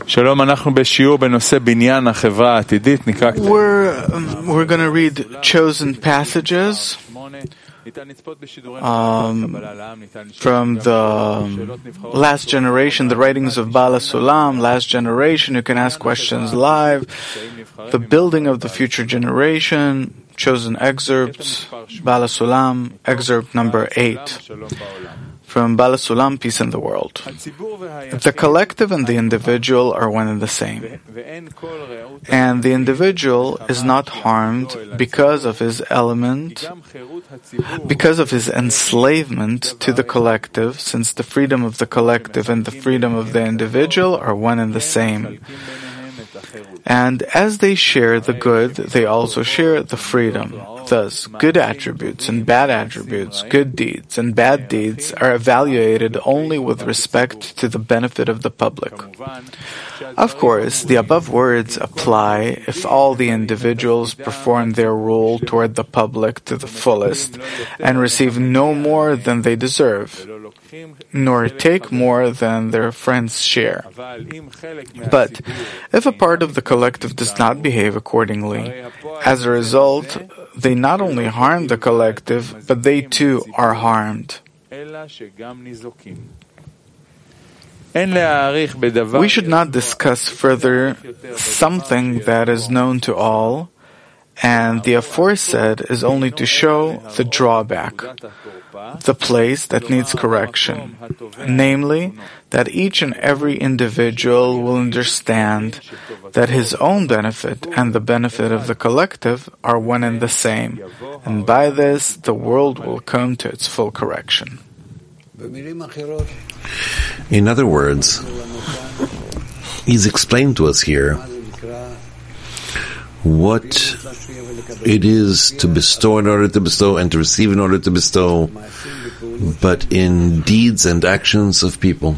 שלום, אנחנו בשיעור בנושא בניין החברה העתידית, נקרא קטעים. We're going to read chosen passages from the last generation, the writings of Bala Sulam, last generation. You can ask questions live. The building of the future generation, chosen excerpts, Bala Sulam, excerpt number 8. From Bala Sulam, Peace in the World. The collective and the individual are one and the same. And the individual is not harmed because of his enslavement to the collective, since the freedom of the collective and the freedom of the individual are one and the same. And as they share the good, they also share the freedom. Thus, good attributes and bad attributes, good deeds and bad deeds are evaluated only with respect to the benefit of the public. Of course, the above words apply if all the individuals perform their role toward the public to the fullest and receive no more than they deserve, nor take more than their friends share. But if a part of the collective does not behave accordingly, as a result, they not only harm the collective, but they too are harmed. We should not discuss further something that is known to all, and the aforesaid is only to show the drawback, the place that needs correction, namely, that each and every individual will understand that his own benefit and the benefit of the collective are one and the same, and by this the world will come to its full correction. In other words, he's explained to us here what it is to bestow in order to bestow and to receive in order to bestow, but in deeds and actions of people.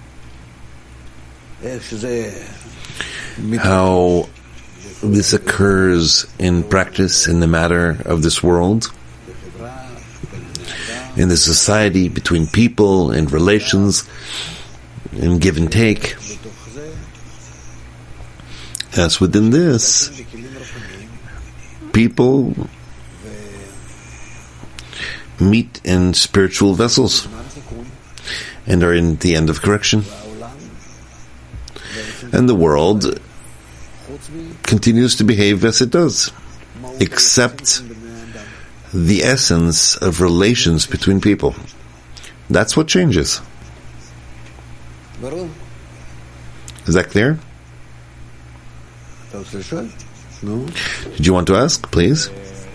How this occurs in practice in the matter of this world, in the society, between people, in relations, in give and take. As within this, people meet in spiritual vessels and are in the end of correction. And the world continues to behave as it does, except the essence of relations between people. That's what changes. Is that clear? Did you want to ask, please?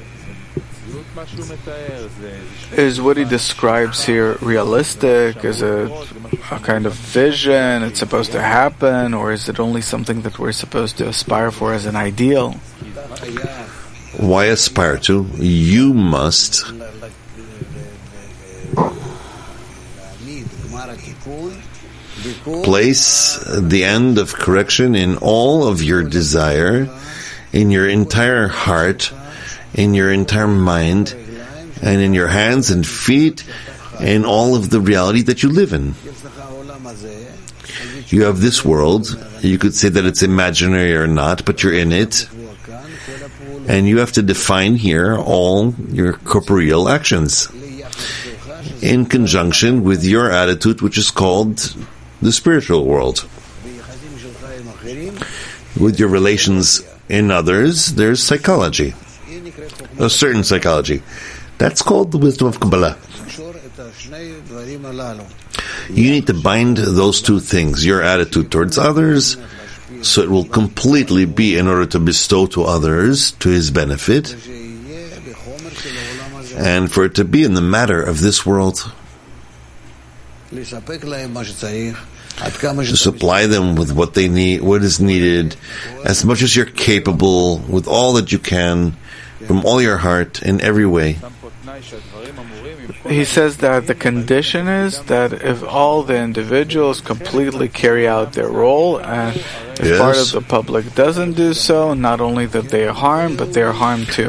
Is what he describes here realistic? Is it a kind of vision? It's supposed to happen? Or is it only something that we're supposed to aspire for as an ideal? Why aspire to? You must place the end of correction in all of your desire, in your entire heart, in your entire mind, and in your hands and feet, in all of the reality that you live in. You have this world. You could say that it's imaginary or not, but you're in it. And you have to define here all your corporeal actions in conjunction with your attitude, which is called the spiritual world. With your relations in others, there's psychology, a certain psychology. That's called the wisdom of Kabbalah. You need to bind those two things, your attitude towards others, so it will completely be in order to bestow to others to his benefit, and for it to be in the matter of this world, to supply them with what they need, what is needed, as much as you're capable, with all that you can, from all your heart, in every way. He says that the condition is that if all the individuals completely carry out their role, and if part of the public doesn't do so, not only that they are harmed, but they are harmed too.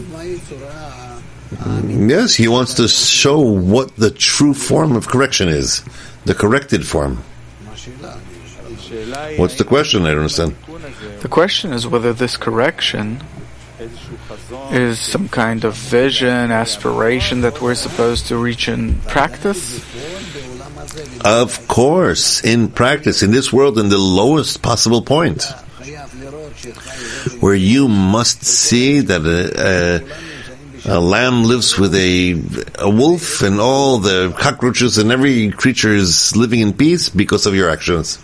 Yes, he wants to show what the true form of correction is, the corrected form. What's the question? I don't understand. The question is whether this correction is some kind of vision, aspiration that we're supposed to reach in practice. Of course, in practice, in this world, in the lowest possible point, where you must see that a lamb lives with a wolf, and all the cockroaches and every creature is living in peace because of your actions.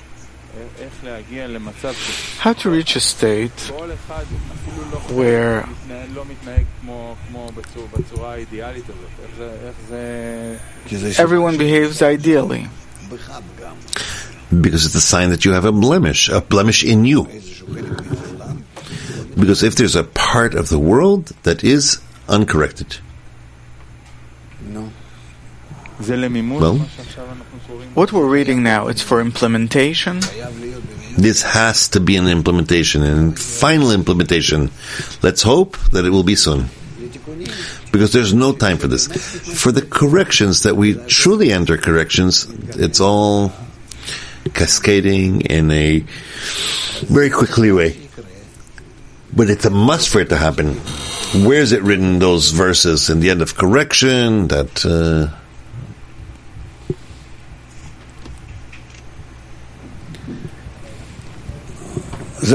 How to reach a state where everyone behaves ideally. Because it's a sign that you have a blemish in you. Because if there's a part of the world that is uncorrected, well, what we're reading now, it's for implementation. This has to be an implementation, and final implementation. Let's hope that it will be soon. Because there's no time for this. For the corrections, that we truly enter corrections, it's all cascading in a very quickly way. But it's a must for it to happen. Where is it written, those verses in the end of correction, that... Is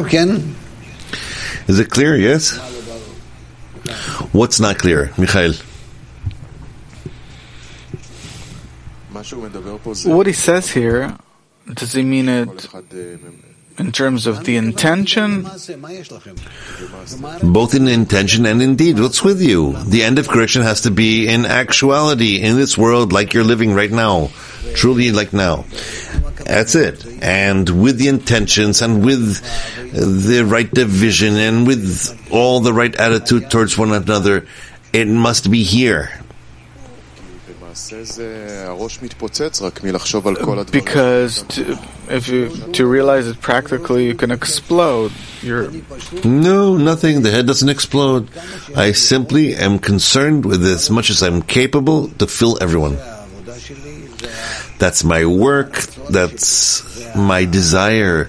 it clear? Yes? What's not clear, Michael? What he says here, does he mean it in terms of the intention? Both in intention and in deed. What's with you? The end of correction has to be in actuality, in this world, like you're living right now. Truly like now. That's it. And with the intentions and with the right division and with all the right attitude towards one another, it must be here. Because to realize it practically, you can explode. No, nothing. The head doesn't explode. I simply am concerned with as much as I'm capable to fill everyone. That's my work. That's my desire.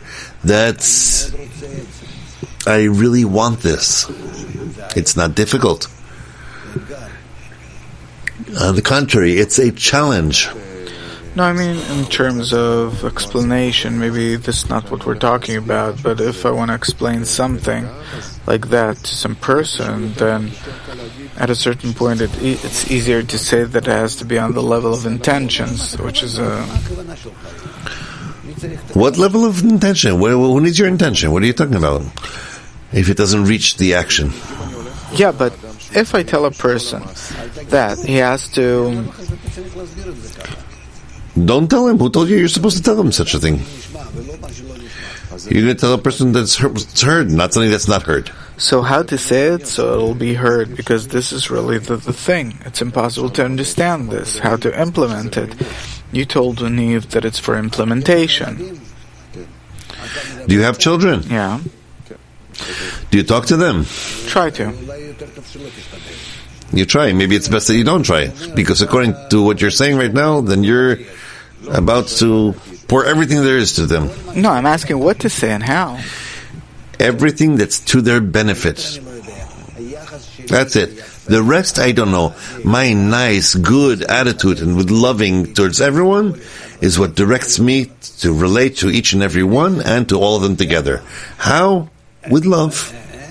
I really want this. It's not difficult. On the contrary, it's a challenge. No, I mean in terms of explanation, maybe this is not what we're talking about, but if I want to explain something like that to some person, then at a certain point it's easier to say that it has to be on the level of intentions, which is a... What level of intention? Who needs your intention? What are you talking about? If it doesn't reach the action. Yeah, but if I tell a person that he has to... Don't tell him. Who told you you're supposed to tell him such a thing? You're going to tell a person that's heard, not something that's not heard. So how to say it so it'll be heard? Because this is really the thing. It's impossible to understand this, how to implement it. You told Niv that it's for implementation. Do you have children? Yeah. Do you talk to them? Try to. You try. Maybe it's best that you don't try. Because according to what you're saying right now, then you're about to pour everything there is to them. No, I'm asking what to say and how. Everything that's to their benefit. That's it. The rest, I don't know. My nice, good attitude and with loving towards everyone is what directs me to relate to each and every one and to all of them together. How? With love.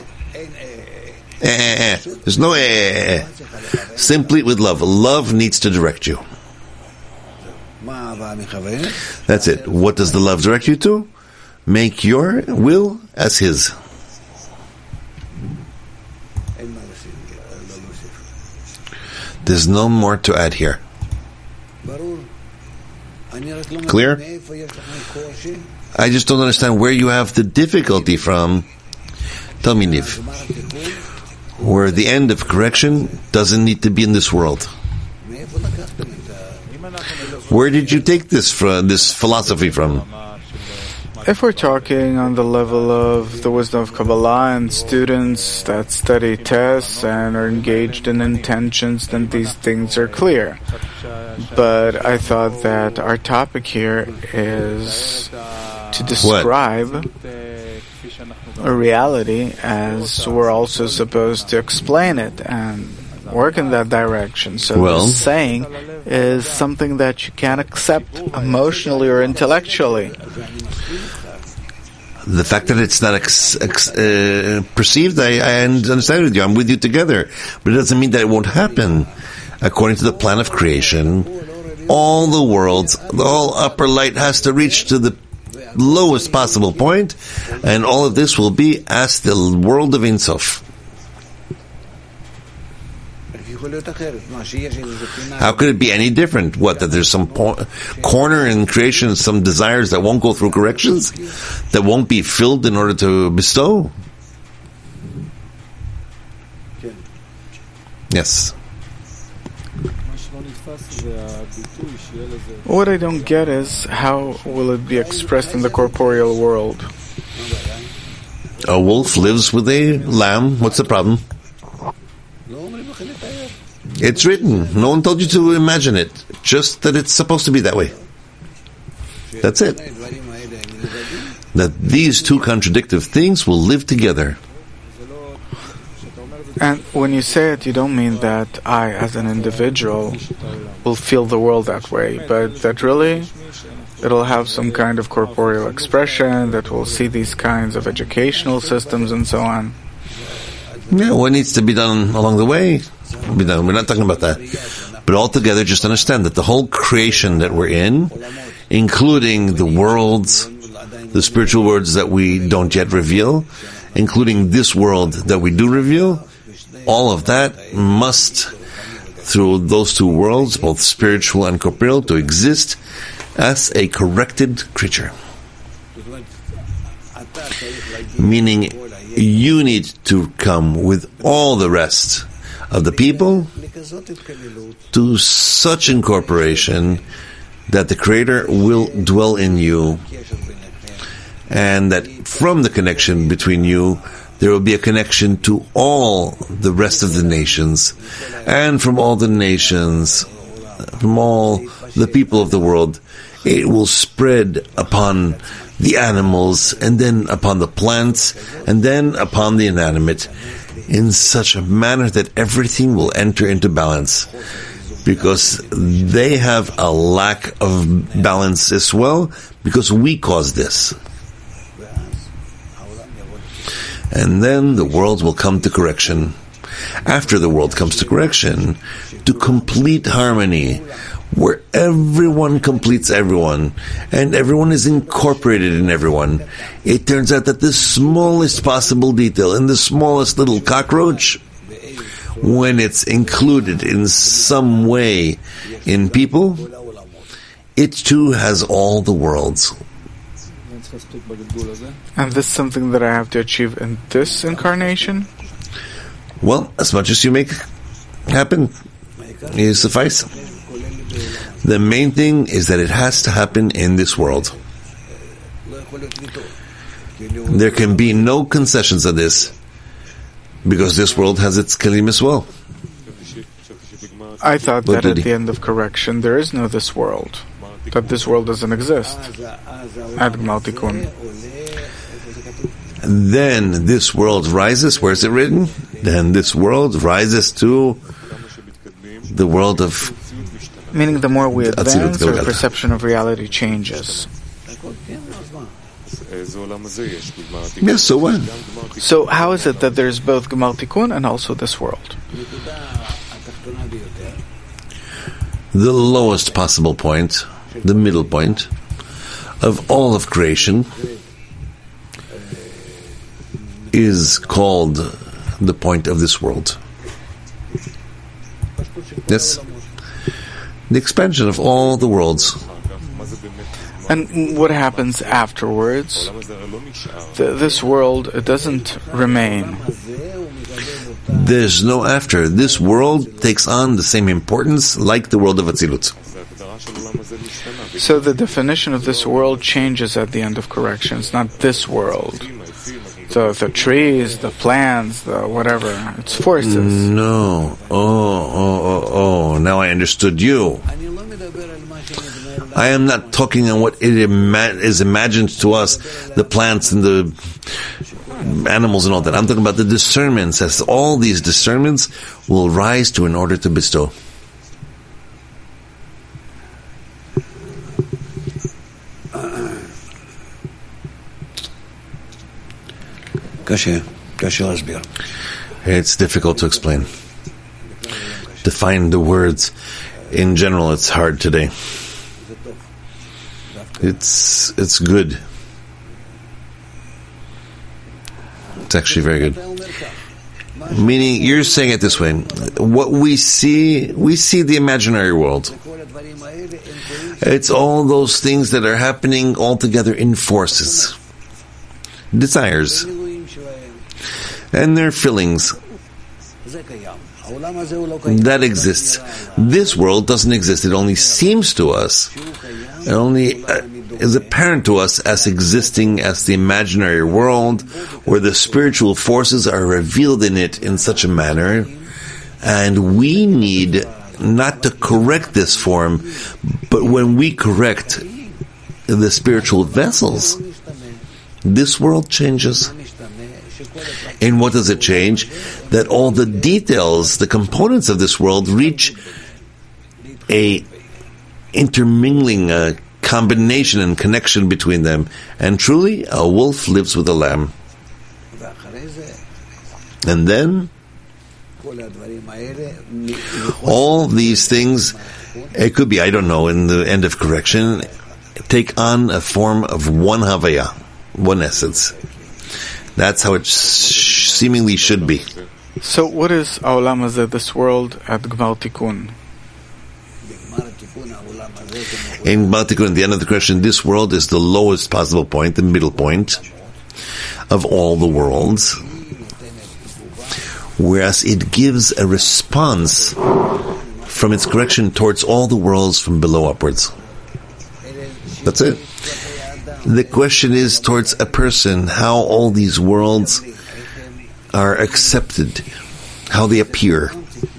There's no Simply with love. Love needs to direct you. That's it. What does the love direct you to? Make your will as his. There's no more to add here. Clear? I just don't understand where you have the difficulty from. Tell me, Niv. Where the end of correction doesn't need to be in this world. Where did you take this philosophy from? If we're talking on the level of the wisdom of Kabbalah and students that study tests and are engaged in intentions, then these things are clear. But I thought that our topic here is to describe a reality as we're also supposed to explain it and work in that direction. So the saying is something that you can't accept emotionally or intellectually. The fact that it's not perceived, I understand with you. I'm with you together. But it doesn't mean that it won't happen. According to the plan of creation, all the worlds, the whole upper light has to reach to the lowest possible point, and all of this will be as the world of Ein Sof. How could it be any different? What, that there's some corner in creation, some desires that won't go through corrections, that won't be filled in order to bestow? Yes. What I don't get is, how will it be expressed in the corporeal world? A wolf lives with a lamb. What's the problem? It's written. No one told you to imagine it. Just that it's supposed to be that way. That's it. That these two contradictive things will live together. And when you say it, you don't mean that I, as an individual, will feel the world that way, but that really it'll have some kind of corporeal expression, that we'll see these kinds of educational systems and so on. Yeah, what needs to be done along the way, be done. We're not talking about that. But altogether, just understand that the whole creation that we're in, including the worlds, the spiritual worlds that we don't yet reveal, including this world that we do reveal, all of that must, through those two worlds, both spiritual and corporeal, to exist as a corrected creature. Meaning, you need to come with all the rest of the people to such incorporation that the Creator will dwell in you, and that from the connection between you, there will be a connection to all the rest of the nations, and from all the nations, from all the people of the world, it will spread upon the animals, and then upon the plants, and then upon the inanimate, in such a manner that everything will enter into balance. Because they have a lack of balance as well, because we caused this. And then the world will come to correction. After the world comes to correction, to complete harmony, where everyone completes everyone, and everyone is incorporated in everyone. It turns out that the smallest possible detail, and the smallest little cockroach, when it's included in some way in people, it too has all the worlds. And this is something that I have to achieve in this incarnation? Well, as much as you make happen, you suffice. The main thing is that it has to happen in this world. There can be no concessions of this, because this world has its kelim as well. I thought that at the end of correction there is no this world, that this world doesn't exist at Gmal Tikkun. Then this world rises, where is it written? Then this world rises to the world of... Meaning the more we advance, our perception of reality changes. Yes, so what? So how is it that there's both Gmal Tikkun and also this world? The lowest possible point, the middle point, of all of creation is called the point of this world. Yes? The expansion of all the worlds. And what happens afterwards? This world, it doesn't remain. There's no after. This world takes on the same importance like the world of Atzilut. So the definition of this world changes at the end of correction. It's not this world. So the trees, the plants, the whatever, it's forces. No. Oh. Now I understood you. I am not talking on what is imagined to us, the plants and the animals and all that. I'm talking about the discernments, as all these discernments will rise to in order to bestow. It's difficult to explain. To find the words in general, it's hard today. It's good. It's actually very good. Meaning, you're saying it this way: what we see the imaginary world. It's all those things that are happening all together in forces, desires, and their feelings. That exists. This world doesn't exist. It only seems to us. It only is apparent to us as existing as the imaginary world, where the spiritual forces are revealed in it in such a manner, and we need not to correct this form, but when we correct the spiritual vessels, this world changes. And what does it change? That all the details, the components of this world reach a intermingling, a combination and connection between them. And truly, a wolf lives with a lamb. And then, all these things, it could be, I don't know, in the end of correction, take on a form of one Havaya, one essence. That's how it seemingly should be. So what is Ha'olam Hazeh, this world at Gmar Tikkun? In Gmar Tikkun, at the end of the correction, this world is the lowest possible point, the middle point of all the worlds, whereas it gives a response from its correction towards all the worlds from below upwards. That's it. The question is towards a person, how all these worlds are accepted, how they appear.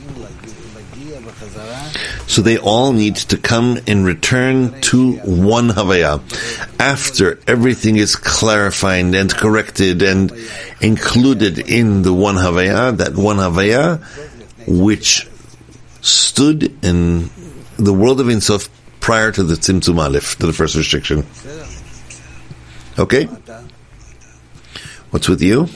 So they all need to come in return to one Havaya. After everything is clarified and corrected and included in the one Havaya, that one Havaya which stood in the world of Ein Sof prior to the Tzimtzum Aleph, to the first restriction. Okay? What's with you?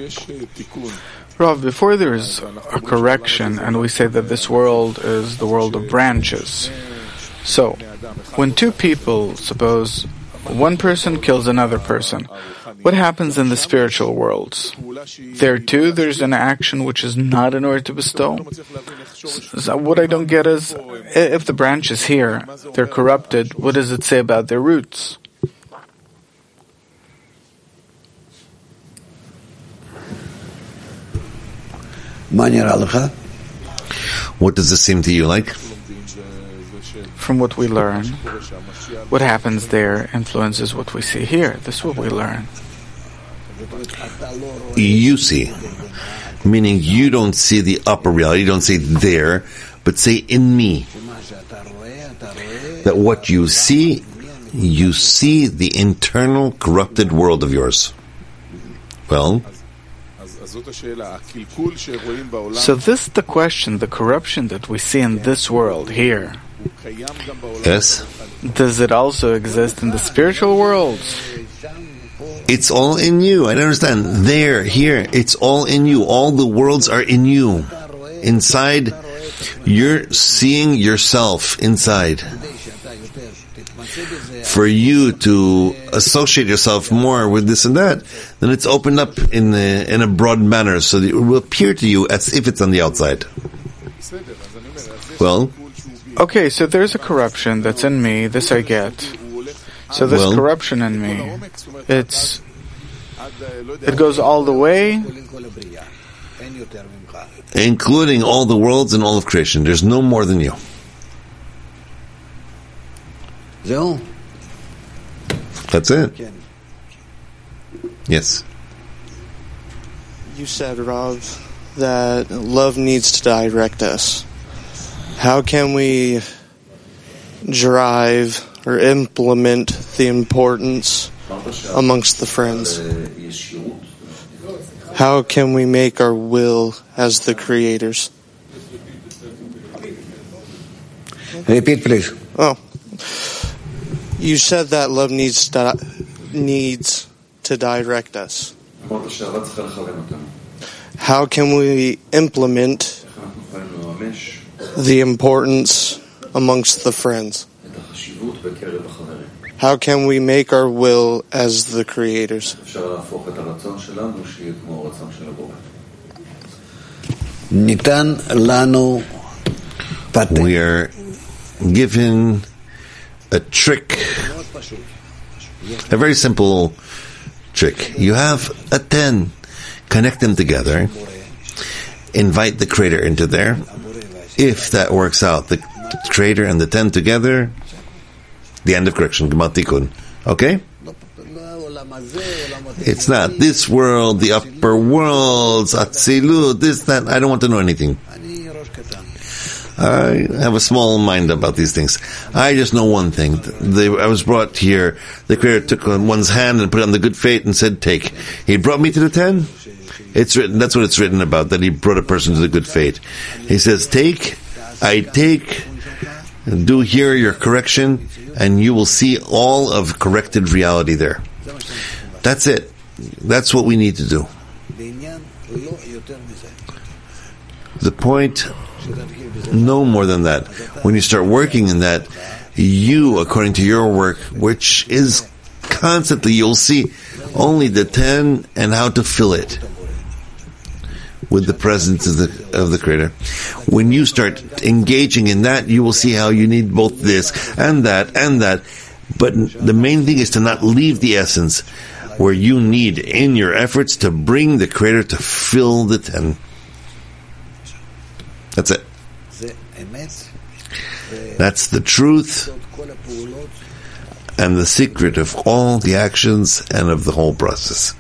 Rav, before there is a correction and we say that this world is the world of branches, so when two people, suppose one person kills another person, what happens in the spiritual worlds? There too there's an action which is not in order to bestow? So what I don't get is, if the branches here, they're corrupted, what does it say about their roots? What does this seem to you like? From what we learn, what happens there influences what we see here. This is what we learn. You see, meaning you don't see the upper reality, you don't say there, but say in me. That what you see the internal corrupted world of yours. Well, so this is the question, the corruption that we see in this world here. Yes. Does it also exist in the spiritual worlds? It's all in you. I don't understand. There, here, it's all in you. All the worlds are in you. Inside, you're seeing yourself inside. For you to associate yourself more with this and that, then it's opened up in a broad manner, so that it will appear to you as if it's on the outside. Well, okay, so there's a corruption that's in me, this I get. So this corruption in me, it goes all the way, including all the worlds and all of creation. There's no more than you. That's it. Yes. You said, Rav, that love needs to direct us. How can we drive or implement the importance amongst the friends? How can we make our will as the creators? Repeat, please. Oh, you said that love needs to direct us. How can we implement the importance amongst the friends? How can we make our will as the creators? We are given a trick, a very simple trick. You have a 10, connect them together, invite the Creator into there. If that works out, the Creator and the 10 together, the end of correction, Gemat Tikkun. Okay? It's not this world, the upper worlds, Atzilut, this, that. I don't want to know anything. I have a small mind about these things. I just know one thing. I was brought here. The Creator took one's hand and put it on the good fate and said, take. He brought me to the 10. It's written, that's what it's written about, that he brought a person to the good fate. He says, take, I take, do here your correction, and you will see all of corrected reality there. That's it. That's what we need to do. The point, no more than that. When you start working in that, you, according to your work, which is constantly, you'll see only the 10 and how to fill it with the presence of the Creator. When you start engaging in that, you will see how you need both this and that and that. But the main thing is to not leave the essence, where you need in your efforts to bring the Creator to fill the 10. That's it. That's the truth and the secret of all the actions and of the whole process.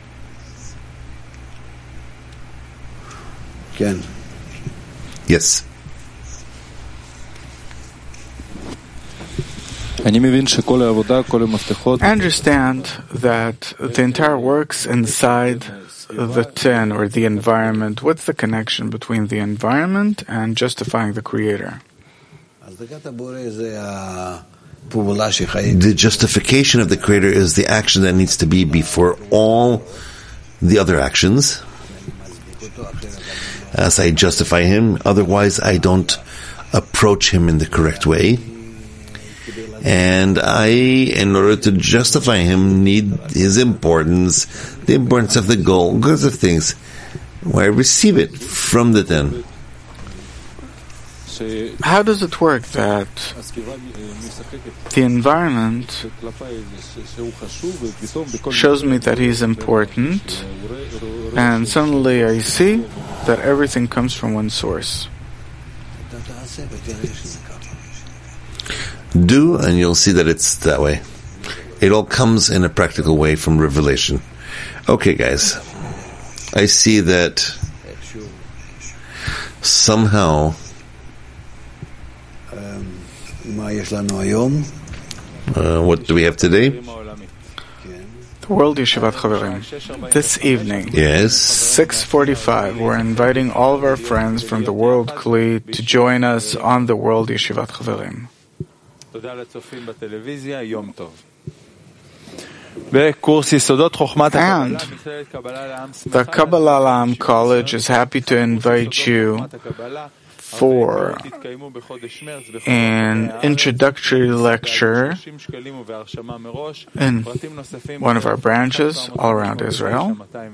Yes. I understand that the entire works inside the 10 or the environment. What's the connection between the environment and justifying the Creator? The justification of the Creator is the action that needs to be before all the other actions. As I justify Him, otherwise I don't approach Him in the correct way. And I, in order to justify Him, need His importance, the importance of the goal, because of things, where I receive it from the 10. How does it work that the environment shows me that He's important, and suddenly I see that everything comes from one source? Do, and you'll see that it's that way. It all comes in a practical way from revelation. Okay, guys. I see that somehow what do we have today? The World Yeshivat Chaverim. This evening, Yes. 6:45, we're inviting all of our friends from the World Kli to join us on the World Yeshivat Chaverim. And the Kabbalah La'am College is happy to invite you for an introductory lecture in one of our branches all around Israel.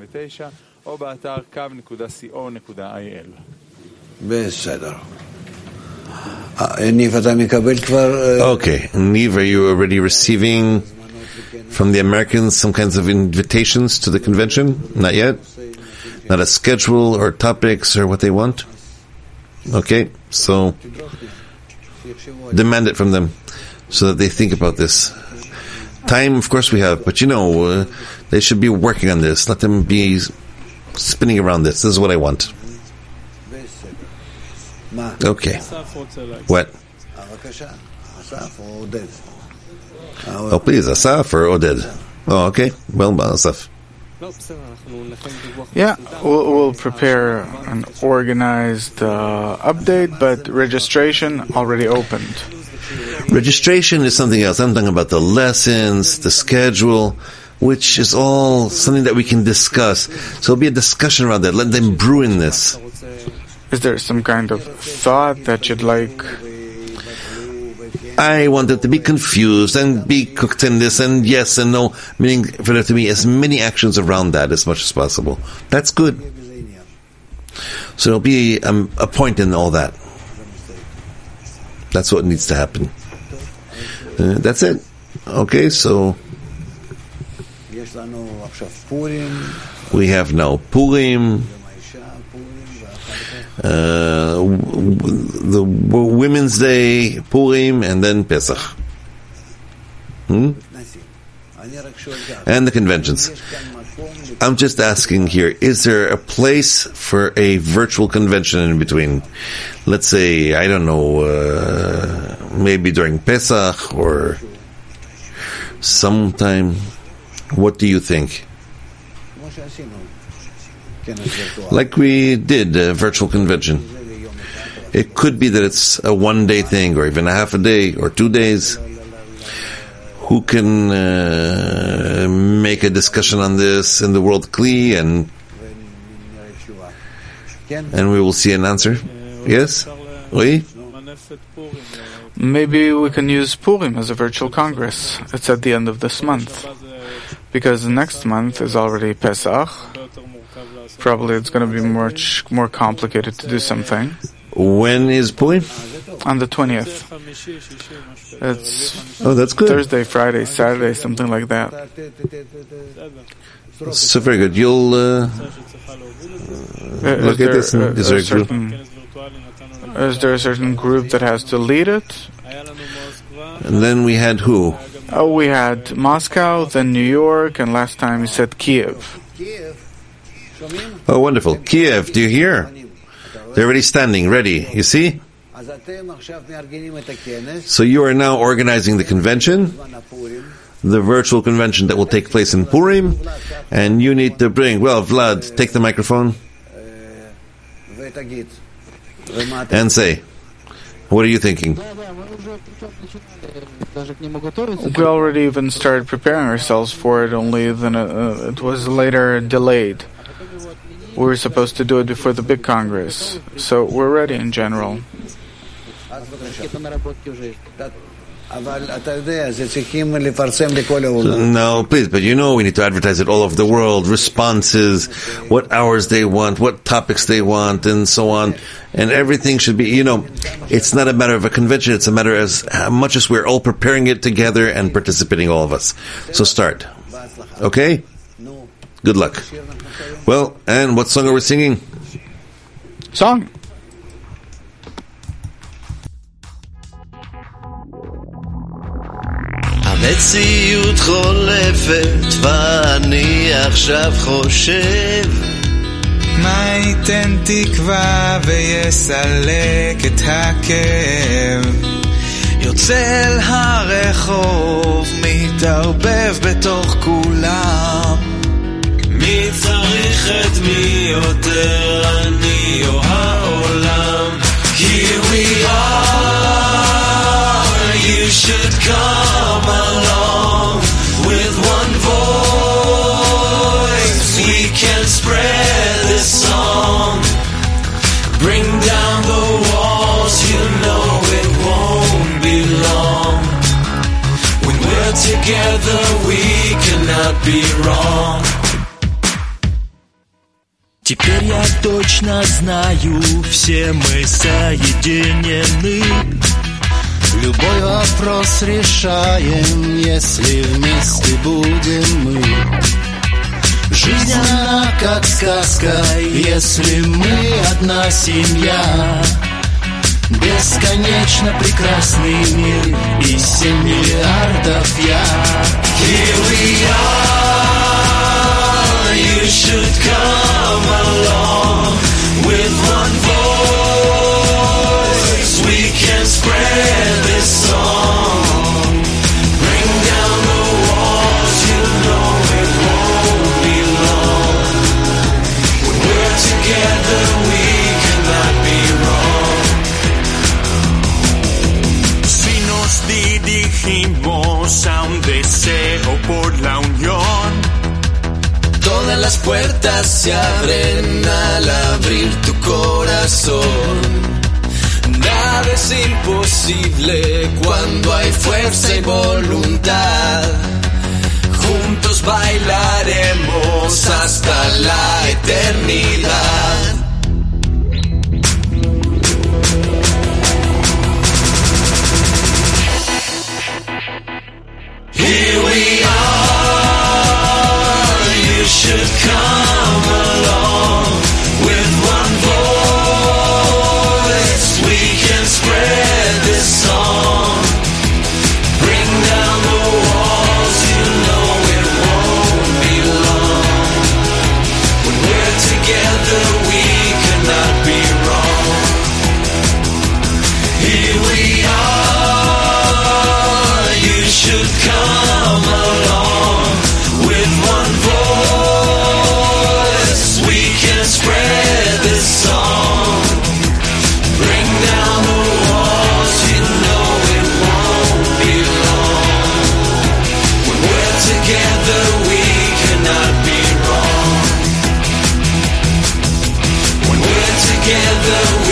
Okay. Niv, are you already receiving from the Americans some kinds of invitations to the convention? Not yet? Not a schedule or topics or what they want? Okay, so demand it from them so that they think about this. Time, of course we have, but they should be working on this. Let them be spinning around this. This is what I want. Okay. What? Oh, please, Asaf or Oded? Oh, okay. Well, Asaf. Yeah, we'll prepare an organized update, but registration already opened. Registration is something else. I'm talking about the lessons, the schedule, which is all something that we can discuss. So it'll be a discussion around that. Let them brew in this. Is there some kind of thought that you'd like? I want it to be confused and be cooked in this and yes and no, meaning for there to be as many actions around that as much as possible. That's good. So there'll be a point in all that. That's what needs to happen. That's it. Okay, so we have now Purim, the Women's Day, Purim, and then Pesach. And the conventions. I'm just asking here, is there a place for a virtual convention in between? Let's say, I don't know, maybe during Pesach or sometime. What do you think? Like we did a virtual convention. It could be that it's a one-day thing or even a half a day or 2 days. Who can make a discussion on this in the World Kli and we will see an answer? Yes? Oui? Maybe we can use Purim as a virtual congress. It's at the end of this month. Because next month is already Pesach. Probably it's going to be much more complicated to do something. When is Purim? On the 20th. It's that's good. Thursday, Friday, Saturday, something like that. So very good. You'll look at this. Is there a certain group that has to lead it? And then we had who? Oh, we had Moscow, then New York, and last time you said Kiev. Oh, wonderful. Kiev, do you hear? They're already standing, ready. You see? So you are now organizing the convention, the virtual convention that will take place in Purim, and you need to bring, well, Vlad, take the microphone and say, what are you thinking? We already even started preparing ourselves for it, only then it was later delayed. We were supposed to do it before the big Congress, so we're ready in general. No, please, but you know we need to advertise it all over the world, responses, what hours they want, what topics they want, and so on. And everything should be, it's not a matter of a convention, it's a matter as how much as we're all preparing it together and participating, all of us. So start. Okay? Good luck. Well, and what song are we singing? Song. המציאות חולפת ואני עכשיו חושב מה ייתן תקווה ויסלק את הכאב יוצא אל הרחוב מתערבב בתוך כולם מי צריך את מי יותר אני או העולם Here we are You should come along with one voice We can spread this song Bring down the walls You know it won't be long When we're together we cannot be wrong Теперь я точно знаю, все мы соединены. Любой вопрос решаем, если вместе будем мы. Жизнь она как сказка, если мы одна семья. Бесконечно прекрасный мир и 7 миллиардов я. Here we are, you should come along with one voice. We can spread this song. Bring down las puertas se abren al abrir tu corazón. Nada es imposible cuando hay fuerza y voluntad. Juntos bailaremos hasta la eternidad. Here we are, you should come along. With one voice we can spread this song. Bring down the walls, you know it won't be long. When we're together we cannot be wrong. Here we are, you should come along. With one voice we can spread this song. Bring down the walls, you know it won't be long. When we're together we cannot be wrong. When we're together